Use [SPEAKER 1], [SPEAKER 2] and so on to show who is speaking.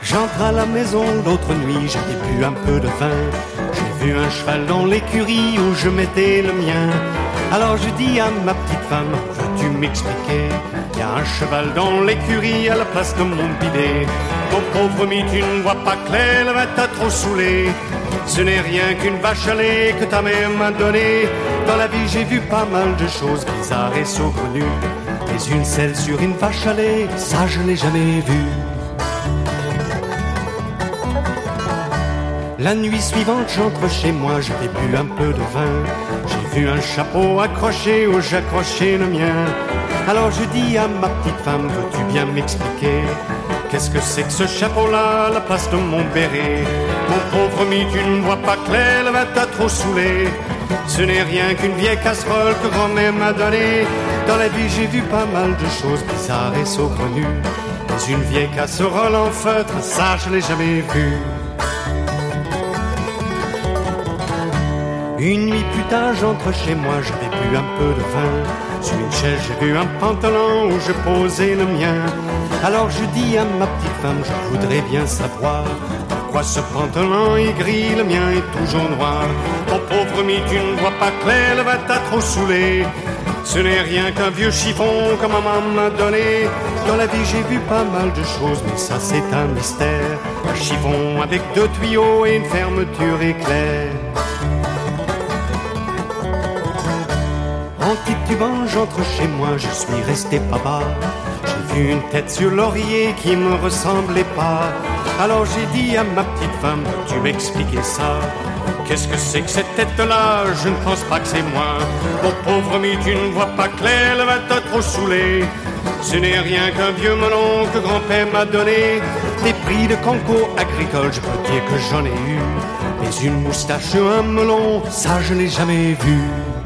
[SPEAKER 1] J'entre à la maison l'autre nuit, j'avais bu un peu de vin. J'ai vu un cheval dans l'écurie où je mettais le mien. Alors je dis à ma petite femme, veux-tu m'expliquer? Y a un cheval dans l'écurie à la place de mon bidet. Mon pauvre mi, tu ne vois pas clair, le vin t'a trop saoulé. Ce n'est rien qu'une vache à lait que ta mère m'a donnée. Dans la vie j'ai vu pas mal de choses bizarres et saugrenues, mais une selle sur une vache à lait, ça je l'ai jamais vu. La nuit suivante, j'entre chez moi, j'avais bu un peu de vin. J'ai vu un chapeau accroché où j'accrochais le mien. Alors je dis à ma petite femme, veux-tu bien m'expliquer? Qu'est-ce que c'est que ce chapeau-là à la place de mon béret? Mon pauvre mi, tu ne vois pas clair, le vin t'a trop saoulé. Ce n'est rien qu'une vieille casserole que grand-mère m'a donnée. Dans la vie j'ai vu pas mal de choses bizarres et saugrenues, mais une vieille casserole en feutre, ça je l'ai jamais vue. Une nuit plus tard, j'entre chez moi, j'avais bu un peu de vin. Sur une chaise, j'ai vu un pantalon où je posais le mien. Alors je dis à ma petite femme, je voudrais bien savoir pourquoi ce pantalon est gris, le mien est toujours noir. Oh pauvre mi, tu ne vois pas clair, le vin t'a trop saoulé. Ce n'est rien qu'un vieux chiffon que maman m'a donné. Dans la vie j'ai vu pas mal de choses, mais ça c'est un mystère. Un chiffon avec 2 tuyaux et une fermeture éclair. En titubant, j'entre chez moi, je suis resté pas bas. J'ai vu une tête sur l'oreiller qui me ressemblait pas. Alors j'ai dit à ma petite femme, tu m'expliquais ça? Qu'est-ce que c'est que cette tête-là? Je ne pense pas que c'est moi. Mon pauvre mi, tu ne vois pas clair, le vin t'a trop saoulé. Ce n'est rien qu'un vieux melon que grand-père m'a donné. Des prix de concours agricoles, je peux dire que j'en ai eu, mais une moustache sur un melon, ça je n'ai jamais vu.